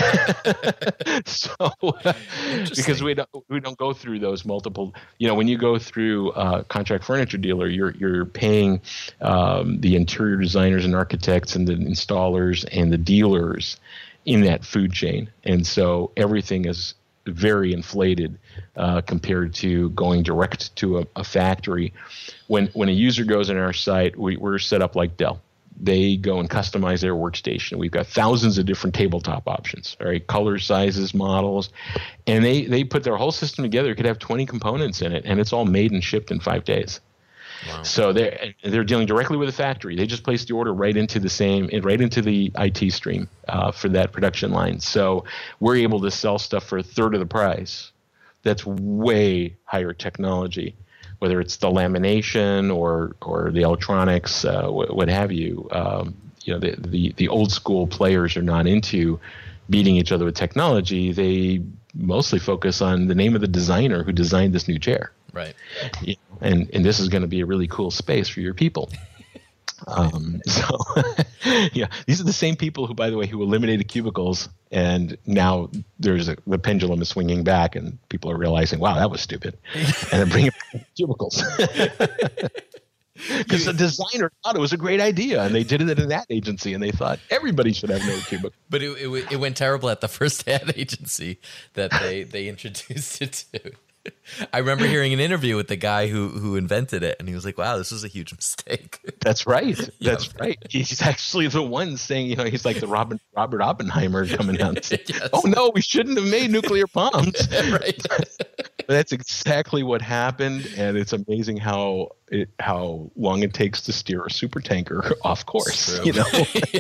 So, uh, because we don't, we don't go through those multiple, you know, when you go through uh contract furniture dealer, you're, you're paying um, the interior designers and architects and the installers and the dealers in that food chain. And so everything is very inflated uh, compared to going direct to a, a factory. When when a user goes on our site, we, we're set up like Dell. They go and customize their workstation. We've got thousands of different tabletop options, all right, color, sizes, models, and they, they put their whole system together. It could have twenty components in it, and it's all made and shipped in five days. Wow. So they're they're dealing directly with the factory. They just place the order right into the same, right into the I T stream uh, for that production line. So we're able to sell stuff for a third of the price. That's way higher technology, whether it's the lamination or or the electronics, uh, what, what have you. Um, you know, the, the the old school players are not into beating each other with technology. They mostly focus on the name of the designer who designed this new chair. Right. You know, and and this is going to be a really cool space for your people. Um, so, yeah, these are the same people who, by the way, who eliminated cubicles, and now there's a, the pendulum is swinging back, and people are realizing, wow, that was stupid, and they're bringing back cubicles. Because the designer thought it was a great idea, and they did it at an ad agency, and they thought everybody should have no cubicle. But it, it it went terrible at the first ad agency that they they introduced it to. I remember hearing an interview with the guy who who invented it, and he was like, "Wow, this was a huge mistake." That's right. That's yep. right. He's actually the one saying, you know, he's like the Robert Robert Oppenheimer coming out and saying, yes. "Oh no, we shouldn't have made nuclear bombs." Right. But that's exactly what happened, and it's amazing how it, how long it takes to steer a super tanker off course. You know.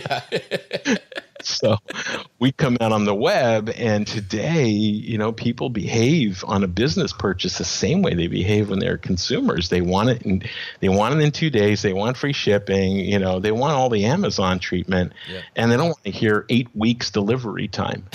So we come out on the web, and today, you know, people behave on a business purchase the same way they behave when they're consumers. They want it in, they want it in two days. They want free shipping. You know, they want all the Amazon treatment, yeah. and they don't want to hear eight weeks delivery time.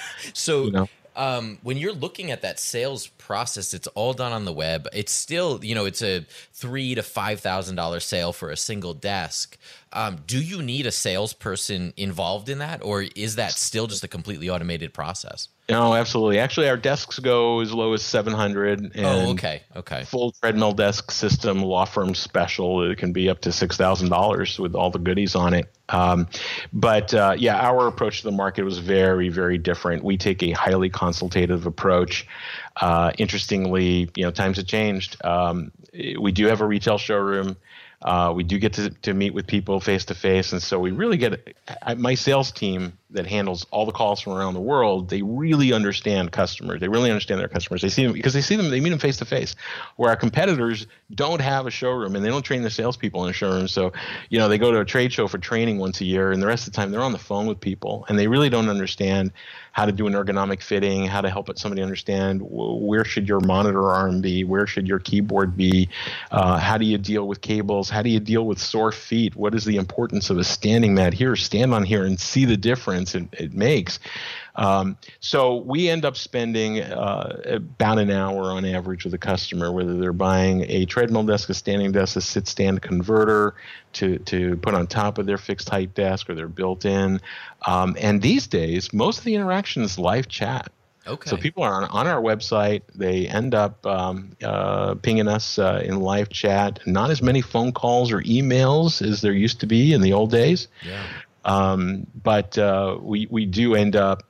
So, you know? Um, when you're looking at that sales process, it's all done on the web. It's still, you know, it's a three to five thousand dollar sale for a single desk. Um, do you need a salesperson involved in that, or is that still just a completely automated process? No, absolutely. Actually, our desks go as low as seven hundred. And oh, okay, okay. Full treadmill desk system, law firm special. It can be up to six thousand dollars with all the goodies on it. Um, but uh, yeah, our approach to the market was very, very different. We take a highly consultative approach. Uh, interestingly, you know, times have changed. Um, we do have a retail showroom. Uh, we do get to, to meet with people face to face, and so we really get – my sales team that handles all the calls from around the world, they really understand customers. They really understand their customers. They see them because they see them – they meet them face to face, where our competitors don't have a showroom, and they don't train their salespeople in a showroom. So, you know, they go to a trade show for training once a year, and the rest of the time they're on the phone with people, and they really don't understand how to do an ergonomic fitting, how to help somebody understand where should your monitor arm be, where should your keyboard be, uh, how do you deal with cables, how do you deal with sore feet, what is the importance of a standing mat here, stand on here and see the difference it, it makes. Um, so we end up spending uh, about an hour on average with a customer, whether they're buying a treadmill desk, a standing desk, a sit-stand converter to, to put on top of their fixed height desk or their built-in. Um, and these days, most of the interaction is live chat. Okay. So people are on, on our website. They end up um, uh, pinging us uh, in live chat. Not as many phone calls or emails as there used to be in the old days. Yeah. Um, but uh, we, we do end up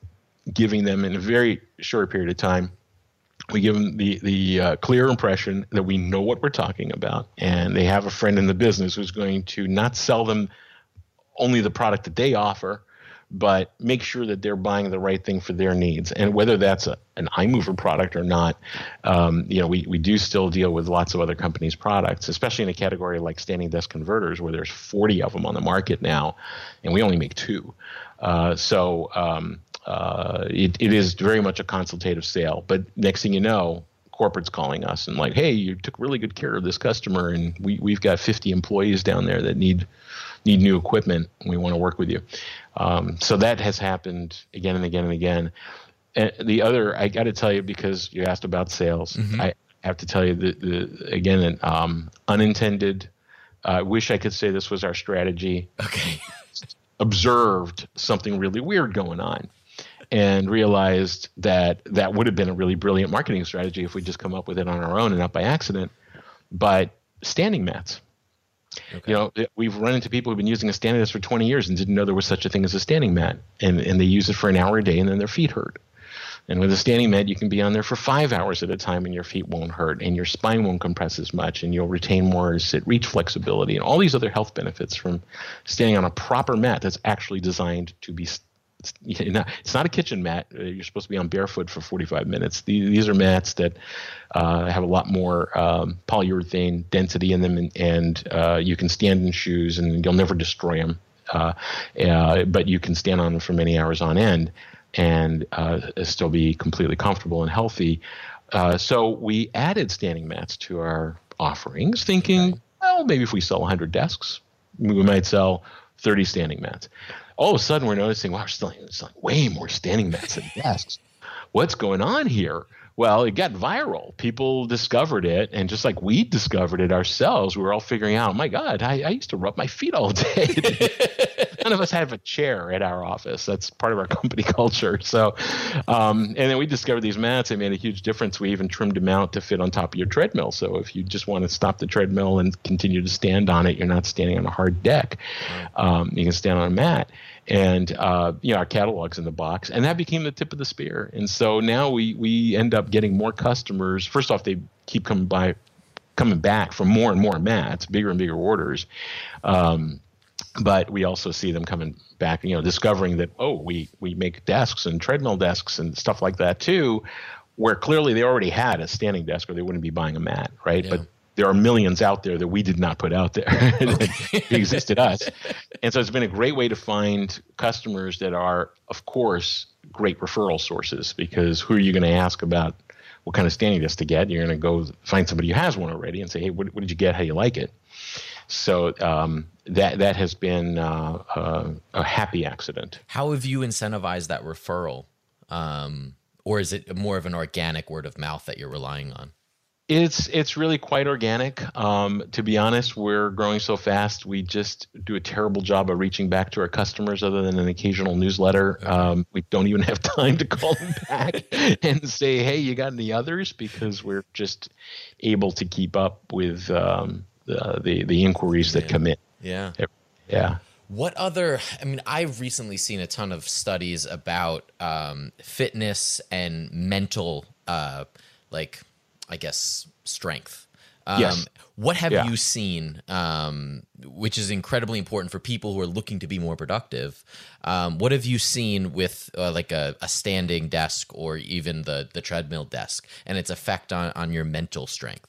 giving them in a very short period of time, we give them the, the uh, clear impression that we know what we're talking about, and they have a friend in the business who's going to not sell them only the product that they offer, but make sure that they're buying the right thing for their needs. And whether that's a, an iMover product or not, um, you know, we, we do still deal with lots of other companies' products, especially in a category like standing desk converters, where there's forty of them on the market now, and we only make two. Uh, so um, uh, it, it is very much a consultative sale. But next thing you know, corporate's calling us and like, hey, you took really good care of this customer, and we, we've got fifty employees down there that need need new equipment, and we want to work with you. Um, so that has happened again and again and again. And the other, I got to tell you, because you asked about sales, mm-hmm. I have to tell you that, the, again, an um, unintended, I uh, wish I could say this was our strategy. Okay. Observed something really weird going on and realized that that would have been a really brilliant marketing strategy if we just come up with it on our own and not by accident. But standing mats. Okay. You know, we've run into people who've been using a standing desk for twenty years and didn't know there was such a thing as a standing mat. And, and they use it for an hour a day, and then their feet hurt. And with a standing mat, you can be on there for five hours at a time, and your feet won't hurt, and your spine won't compress as much, and you'll retain more sit reach flexibility, and all these other health benefits from standing on a proper mat that's actually designed to be It's, you're not, it's not a kitchen mat. You're supposed to be on barefoot for forty-five minutes. These, these are mats that uh, have a lot more um, polyurethane density in them, and, and uh, you can stand in shoes, and you'll never destroy them. Uh, uh, but you can stand on them for many hours on end and uh, still be completely comfortable and healthy. Uh, so we added standing mats to our offerings, thinking, okay, well, maybe if we sell one hundred desks, we might sell thirty standing mats. All of a sudden, we're noticing, wow, we're selling, selling way more standing mats than desks. What's going on here? Well, it got viral. People discovered it, and just like we discovered it ourselves, we were all figuring out, oh my God, I, I used to rub my feet all day. None of us have a chair at our office. That's part of our company culture. So, um, and then we discovered these mats. They made a huge difference. We even trimmed them out to fit on top of your treadmill. So if you just want to stop the treadmill and continue to stand on it, you're not standing on a hard deck. Um, you can stand on a mat. And, uh, you know, our catalog's in the box, and that became the tip of the spear. And so now we, we end up getting more customers. First off, they keep coming by, coming back for more and more mats, bigger and bigger orders. Um, but we also see them coming back, you know, discovering that, oh, we, we make desks and treadmill desks and stuff like that too, where clearly they already had a standing desk or they wouldn't be buying a mat, right? Yeah. But there are millions out there that we did not put out there that existed us. And so it's been a great way to find customers that are, of course, great referral sources, because who are you going to ask about what kind of standing desk to get? You're going to go find somebody who has one already and say, hey, what, what did you get? How do you like it? So um, that that has been uh, uh, a happy accident. How have you incentivized that referral? Um, or is it more of an organic word of mouth that you're relying on? It's it's really quite organic. Um, to be honest, we're growing so fast, we just do a terrible job of reaching back to our customers other than an occasional newsletter. Okay. Um, we don't even have time to call them back and say, hey, you got any others? Because we're just able to keep up with um, the, the, the inquiries that yeah. come in. Yeah. Yeah. What other, I mean, I've recently seen a ton of studies about um, fitness and mental, uh, like, I guess, strength. Um, yes. What have yeah. you seen, um, which is incredibly important for people who are looking to be more productive? Um, what have you seen with uh, like a, a standing desk or even the, the treadmill desk and its effect on, on your mental strength?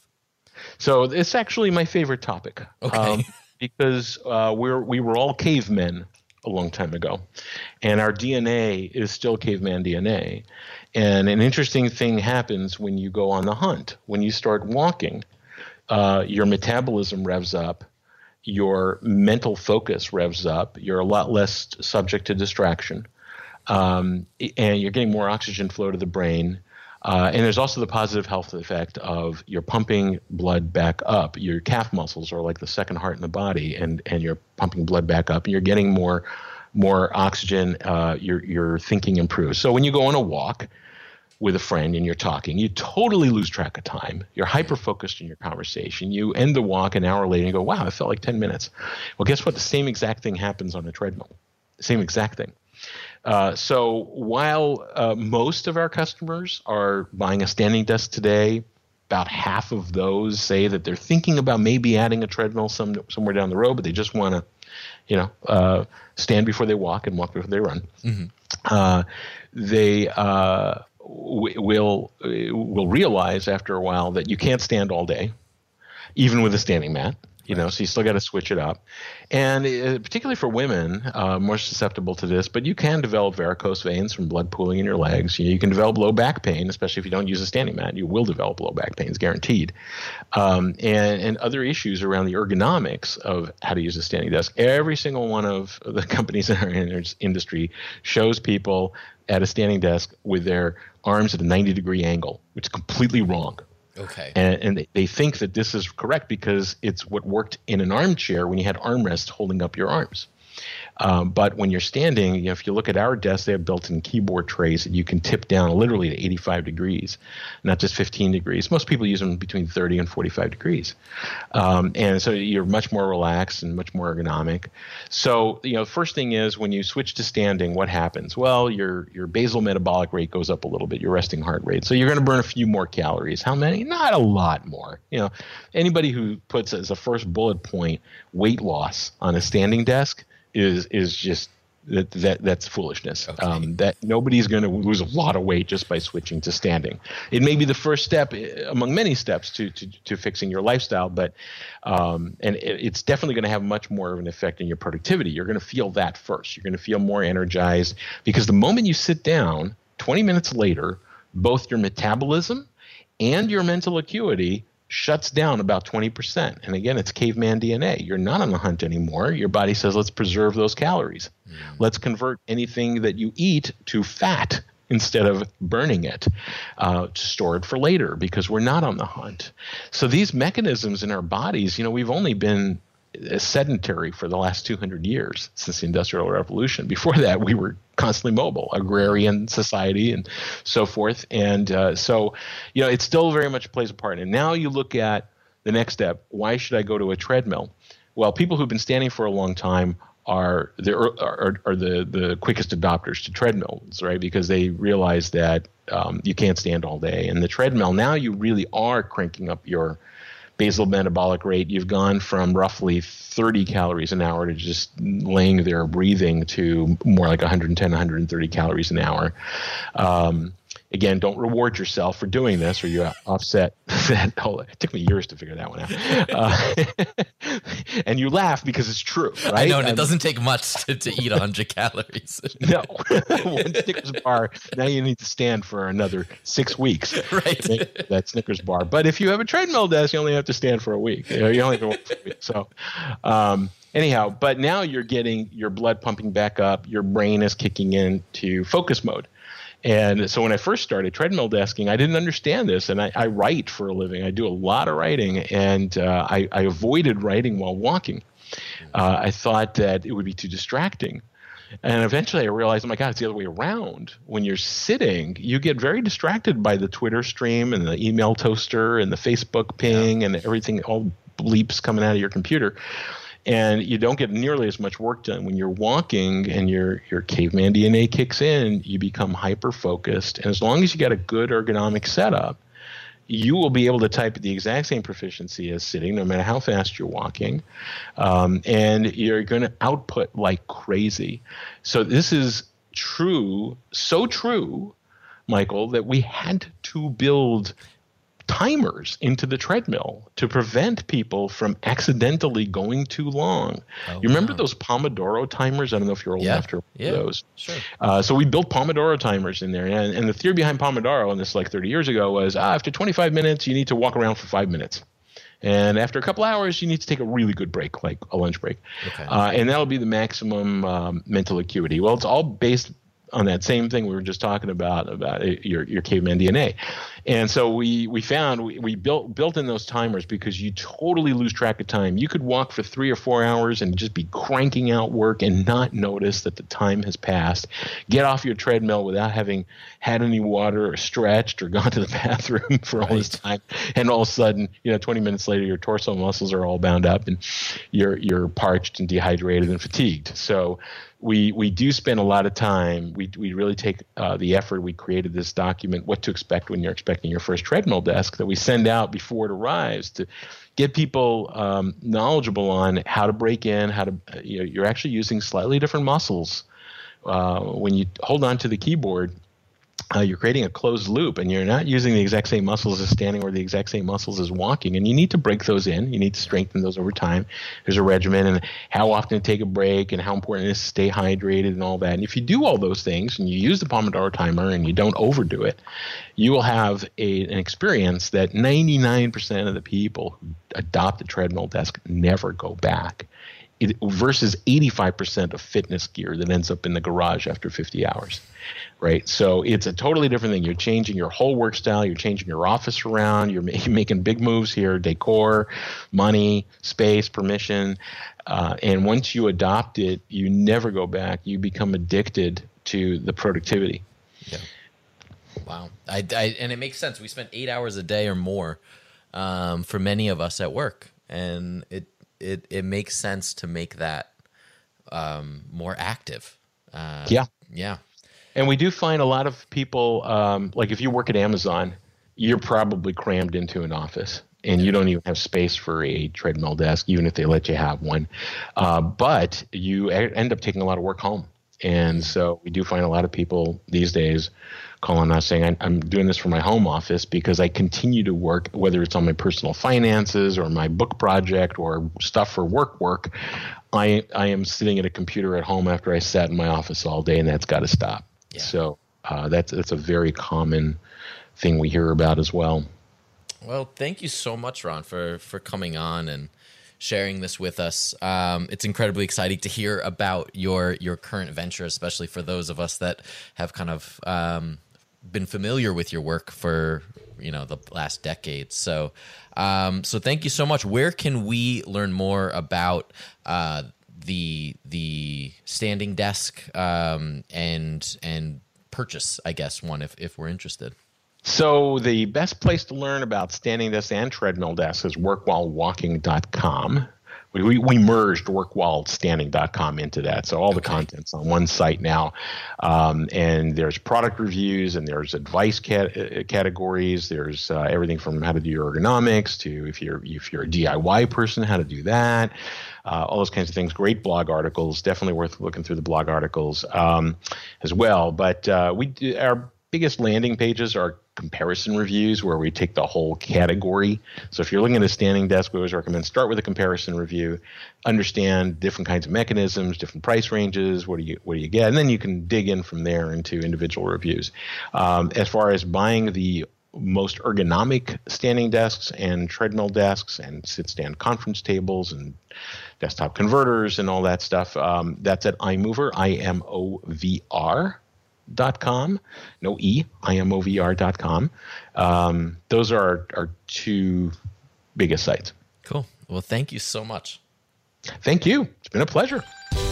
So it's actually my favorite topic. Okay. Um, because uh, we're, we were all cavemen a long time ago, and our D N A is still caveman D N A. And an interesting thing happens when you go on the hunt. When you start walking, uh, your metabolism revs up, your mental focus revs up, you're a lot less subject to distraction, um, and you're getting more oxygen flow to the brain. Uh, and there's also the positive health effect of you're pumping blood back up. Your calf muscles are like the second heart in the body, and, and you're pumping blood back up, and you're getting more more oxygen. Uh, your your thinking improves. So when you go on a walk with a friend and you're talking, you totally lose track of time. You're hyper-focused in your conversation. You end the walk an hour later and you go, wow, it felt like ten minutes. Well, guess what? The same exact thing happens on the treadmill. The same exact thing. Uh, so while uh, most of our customers are buying a standing desk today, about half of those say that they're thinking about maybe adding a treadmill some, somewhere down the road, but they just want to, you know, uh, stand before they walk and walk before they run. Mm-hmm. Uh, they uh, w- will will realize after a while that you can't stand all day, even with a standing mat. You know, so you still got to switch it up. And uh, particularly for women, uh, more susceptible to this, but you can develop varicose veins from blood pooling in your legs. You, you can develop low back pain, especially if you don't use a standing mat. You will develop low back pain, it's guaranteed. Um, and, and other issues around the ergonomics of how to use a standing desk. Every single one of the companies in our industry shows people at a standing desk with their arms at a ninety degree angle, which is completely wrong. Okay. And, and they think that this is correct because it's what worked in an armchair when you had armrests holding up your arms. Um, but when you're standing, you know, if you look at our desks, they have built-in keyboard trays that you can tip down literally to eighty-five degrees, not just fifteen degrees. Most people use them between thirty and forty-five degrees. Um, and so you're much more relaxed and much more ergonomic. So, you know, first thing is when you switch to standing, what happens? Well, your your basal metabolic rate goes up a little bit, your resting heart rate. So you're going to burn a few more calories. How many? Not a lot more. You know, anybody who puts as a first bullet point weight loss on a standing desk is is just That, that that's foolishness. Okay. Um, that nobody's going to lose a lot of weight just by switching to standing. It may be the first step among many steps to to, to fixing your lifestyle, but um, and it, it's definitely going to have much more of an effect in your productivity. You're going to feel that first. You're going to feel more energized because the moment you sit down, twenty minutes later, both your metabolism and your mental acuity shuts down about twenty percent. And again, it's caveman D N A. You're not on the hunt anymore. Your body says, let's preserve those calories. Mm. Let's convert anything that you eat to fat instead of burning it, uh, to store it for later because we're not on the hunt. So these mechanisms in our bodies, you know, we've only been sedentary for the last two hundred years since the Industrial Revolution. Before that, we were constantly mobile, agrarian society and so forth. And uh, so, you know, it still very much plays a part. And now you look at the next step. Why should I go to a treadmill? Well, people who've been standing for a long time are the are, are the the quickest adopters to treadmills, right? Because they realize that um, you can't stand all day. And the treadmill, now you really are cranking up your basal metabolic rate. You've gone from roughly thirty calories an hour to just laying there breathing to more like one hundred ten, one hundred thirty calories an hour. Um, again, don't reward yourself for doing this or you offset that. Oh, it took me years to figure that one out. Uh, and you laugh because it's true, right? I know, and it um, doesn't take much to, to eat one hundred calories. No. One Snickers bar, now you need to stand for another six weeks. Right. To make that Snickers bar. But if you have a treadmill desk, you only have to stand for a week. You know, you only have to work for a week. So, um, anyhow, but now you're getting your blood pumping back up. Your brain is kicking into focus mode. And so when I first started treadmill desking, I didn't understand this. And I, I write for a living. I do a lot of writing. And uh, I, I avoided writing while walking. Uh, I thought that it would be too distracting. And eventually I realized, oh my God, it's the other way around. When you're sitting, you get very distracted by the Twitter stream and the email toaster and the Facebook ping, yeah, and everything, all bleeps coming out of your computer. And you don't get nearly as much work done. When you're walking and your your caveman D N A kicks in, you become hyper-focused. And as long as you got a good ergonomic setup, you will be able to type at the exact same proficiency as sitting, no matter how fast you're walking. Um, and you're going to output like crazy. So this is true, so true, Michael, that we had to build timers into the treadmill to prevent people from accidentally going too long. Oh, you remember wow. those Pomodoro timers? I don't know if you're old yeah. enough to remember yeah. those. Sure. Uh, so we built Pomodoro timers in there. And, and the theory behind Pomodoro, and this is like thirty years ago, was ah, after twenty-five minutes, you need to walk around for five minutes. And after a couple hours, you need to take a really good break, like a lunch break. Okay. Uh, and that'll be the maximum um, mental acuity. Well, it's all based on that same thing we were just talking about, about your your caveman D N A. And so we we found we, we built built in those timers because you totally lose track of time. You could walk for three or four hours and just be cranking out work and not notice that the time has passed. Get off your treadmill without having had any water or stretched or gone to the bathroom for all right. this time. And all of a sudden, you know, twenty minutes later, your torso muscles are all bound up and you're you're parched and dehydrated and fatigued. So we we do spend a lot of time. We we really take uh, the effort. We created this document, What to Expect When You're Expecting Your First Treadmill Desk, that we send out before it arrives to get people um, knowledgeable on how to break in, how to uh, you know, you're actually using slightly different muscles. Uh, when you hold on to the keyboard, Uh, you're creating a closed loop, and you're not using the exact same muscles as standing or the exact same muscles as walking. And you need to break those in. You need to strengthen those over time. There's a regimen and how often to take a break and how important it is to stay hydrated and all that. And if you do all those things and you use the Pomodoro timer and you don't overdo it, you will have a, an experience that ninety-nine percent of the people who adopt a treadmill desk never go back. It, versus eighty-five percent of fitness gear that ends up in the garage after fifty hours, right? So it's a totally different thing. You're changing your whole work style. You're changing your office around. You're, ma- you're making big moves here, decor, money, space, permission. Uh, and once you adopt it, you never go back. You become addicted to the productivity. Yeah. Wow. I, I, and it makes sense. We spend eight hours a day or more um, for many of us at work. And it, It it makes sense to make that um, more active. Uh, yeah. Yeah. And we do find a lot of people, um, like if you work at Amazon, you're probably crammed into an office and yeah. you don't even have space for a treadmill desk, even if they let you have one. Uh, but you a- end up taking a lot of work home. And so we do find a lot of people these days calling us saying, I'm doing this for my home office because I continue to work, whether it's on my personal finances or my book project or stuff for work work. I I am sitting at a computer at home after I sat in my office all day, and that's got to stop. Yeah. So uh, that's that's a very common thing we hear about as well. Well, thank you so much, Ron, for for coming on and sharing this with us. Um, it's incredibly exciting to hear about your your current venture, especially for those of us that have kind of um, been familiar with your work for you know the last decade. So, um, so thank you so much. Where can we learn more about uh, the the standing desk um, and and purchase? I guess one if if we're interested. So the best place to learn about standing desks and treadmill desks is work while walking dot com. We, we, we merged work while standing dot com into that. So all okay. the content's on one site now. Um, and there's product reviews and there's advice cat- categories. There's uh, everything from how to do your ergonomics to if you're if you're a D I Y person, how to do that. Uh, all those kinds of things. Great blog articles. Definitely worth looking through the blog articles um, as well. But uh, we do, our biggest landing pages are comparison reviews where we take the whole category. So if you're looking at a standing desk, we always recommend start with a comparison review, understand different kinds of mechanisms, different price ranges, what do you what do you get, and then you can dig in from there into individual reviews. Um, as far as buying the most ergonomic standing desks and treadmill desks and sit-stand conference tables and desktop converters and all that stuff, um, that's at iMover, I M O V R. Dot com, no E, I M O V R dot com. Um, those are our, our two biggest sites. Cool. Well, thank you so much. Thank you. It's been a pleasure.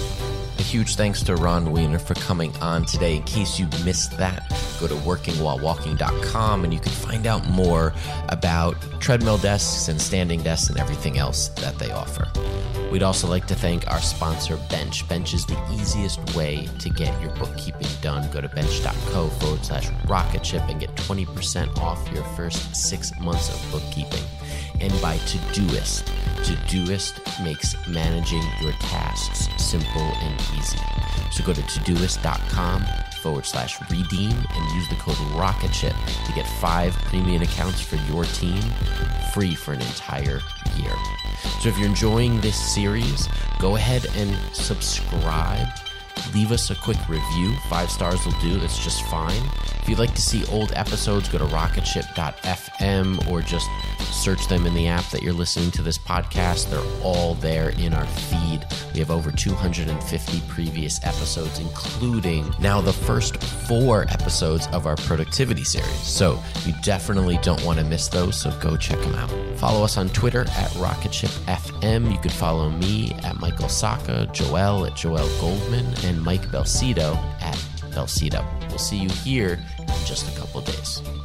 A huge thanks to Ron Wiener for coming on today. In case you missed that, go to working while walking dot com and you can find out more about treadmill desks and standing desks and everything else that they offer. We'd also like to thank our sponsor, Bench. Bench is the easiest way to get your bookkeeping done. Go to bench.co forward slash rocket ship and get twenty percent off your first six months of bookkeeping. And by Todoist. Todoist makes managing your tasks simple and easy. So go to todoist.com forward slash redeem and use the code ROCKETSHIP to get five premium accounts for your team free for an entire year. So if you're enjoying this series, go ahead and subscribe. Leave us a quick review. Five stars will do. That's just fine. If you'd like to see old episodes, go to rocket ship dot f m or just search them in the app that you're listening to this podcast. They're all there in our feed. We have over two hundred fifty previous episodes, including now the first four episodes of our productivity series. So you definitely don't want to miss those, so go check them out. Follow us on Twitter at rocket ship f m. You can follow me at Michael Sacca, Joel at Joel Goldman, and Mike Belcedo at Belcedo. We'll see you here in just a couple days.